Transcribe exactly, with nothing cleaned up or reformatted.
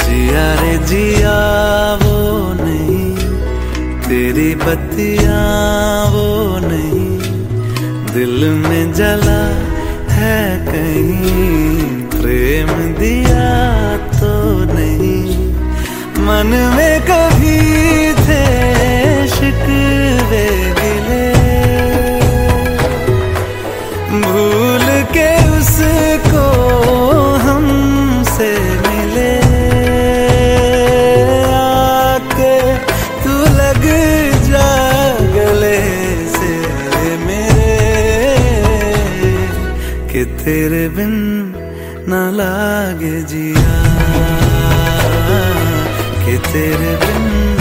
जिया रे जिया वो नहीं, तेरी बत्तियां वो नहीं, दिल में जला है कहीं प्रेम दिया तो नहीं। मन में कभी थे शिकवे गिले, भूल के उसको हमसे मिले, आके तू लग जा गले से मेरे, कि तेरे बिन न लागे जिया, कि तेरे बिन